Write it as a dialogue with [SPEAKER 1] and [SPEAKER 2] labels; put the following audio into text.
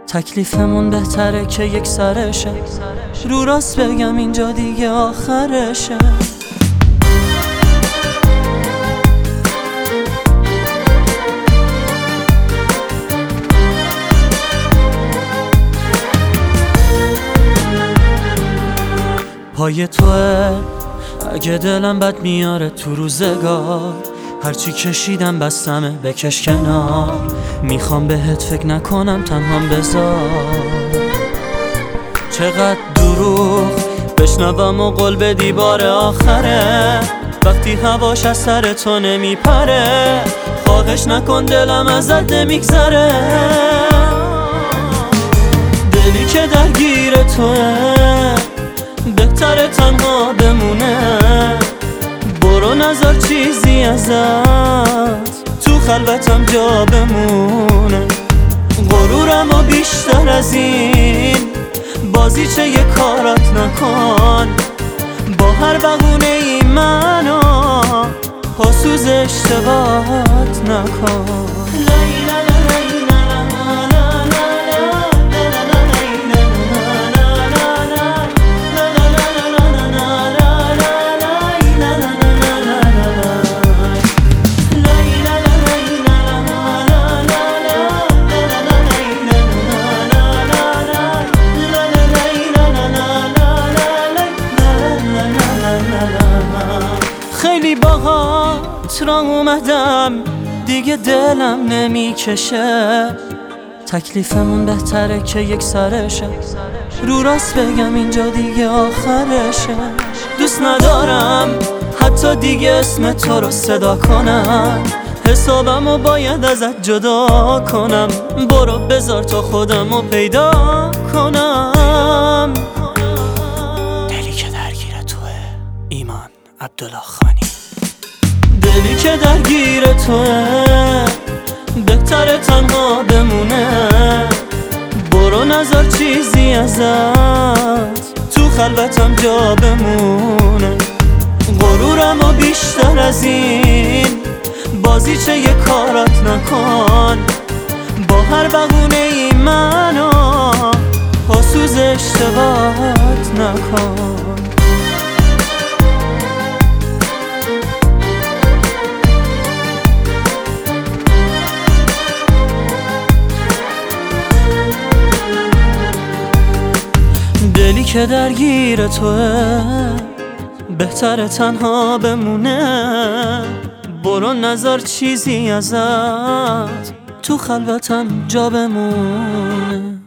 [SPEAKER 1] تکلیفمون بهتره که یک سرشه، رو راست بگم اینجا دیگه آخرشه. پای توه اگه دلم بد میاره تو روزگار، هرچی کشیدم بستمه بکش کنار. میخوام بهت فکر نکنم تنهام بذار. چقدر دروغ بشنوم و قول بدی بار آخره، وقتی هواش از سر تو نمیپره. خواهش نکن دلم ازت نمیگذره، دلی که درگیر توه بهتره تنها بمونه. برو نذار چیزی ازت تو خلوتم جا بمونه. غرورم و بیشتر از این بازیچه یه کارات نکن. با هر بهونه ای منو پاسوز اشتباهات نکن. خیلی باهات راه اومدم دیگه دلم نمیکشه. تکلیفمون بهتره که یک سرشه، رو راست بگم اینجا دیگه آخرشه. دوست ندارم حتی دیگه اسم تو رو صدا کنم، حسابمو باید ازت جدا کنم. برو بذار تا خودمو پیدا کنم. دلی که درگیر توه ایمان عبداللهخانی. دلی که درگیر توه بهتره تنها بمونه. برو نذار چیزی ازت تو خلوتم جا بمونه. غرورم و بیشتر از این بازیچه یه کارات نکن. با هر بهونه ای منو پاسوز اشتباهات نکن. دلی که درگیر توه بهتره تنها بمونه. برو نذار چیزی ازت تو خلوتم جا بمونه.